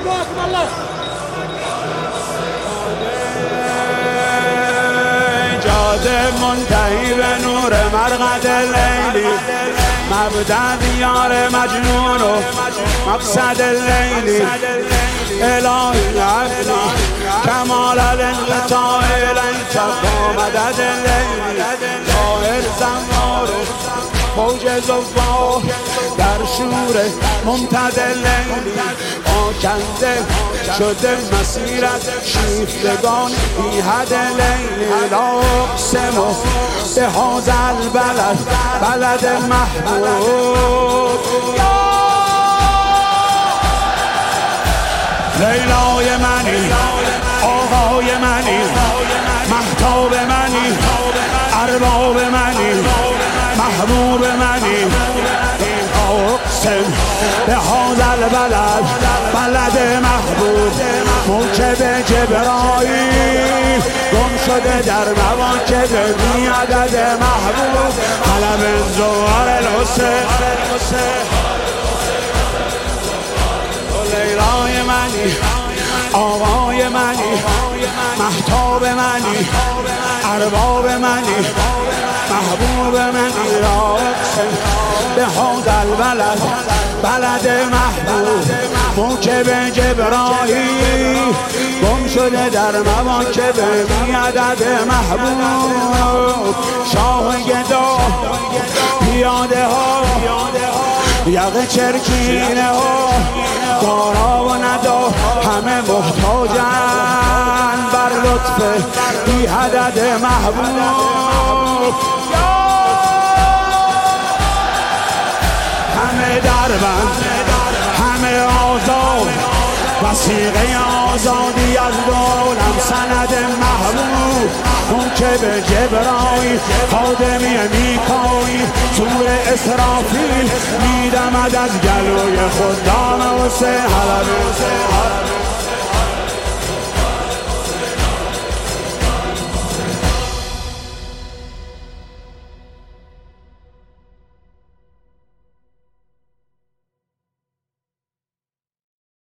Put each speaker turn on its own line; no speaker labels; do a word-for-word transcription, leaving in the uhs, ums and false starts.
جاده منتهی به نور مرقد لیلی، مبدأ دیار مجنون و مقصد لیلی. الهی عبدی کمال الانقطاع الیک با مدد لیلی. طاهر زمار موج زوار در شور ممتد لیلی. آکنده شده مسیرت شیفتگان بی حد لیلی. لا اقسم بهذا البلد بلد محبوب. لیلای منی، آقای منی، مهتاب منی، ارباب منی، محبوب منی. اقسم بهذا البلد بلد محبوب. موکب جبرائیل گم شده در مواکب بی عدد محبوب. قلم زوار الحسین. لیلای منی، آقای منی، مهتاب منی، ارباب منی، محبوب منی. اقسم بهذا البلد بلد محبوب. موکب جبرائیل گم شده در مواکب بی عدد محبوب. شاه گدا پیاده ها یقه چرکینه ها دارا و ندا همه محتاجن بر لطف بی عدد محبوب. همه دربند همه آزاد وثیقه آزادی از دولم سند محبوب. موکب جبرائیل خادمی میکائیل زور اسرافیل میدمد از گلوی خدام حسین. حلبی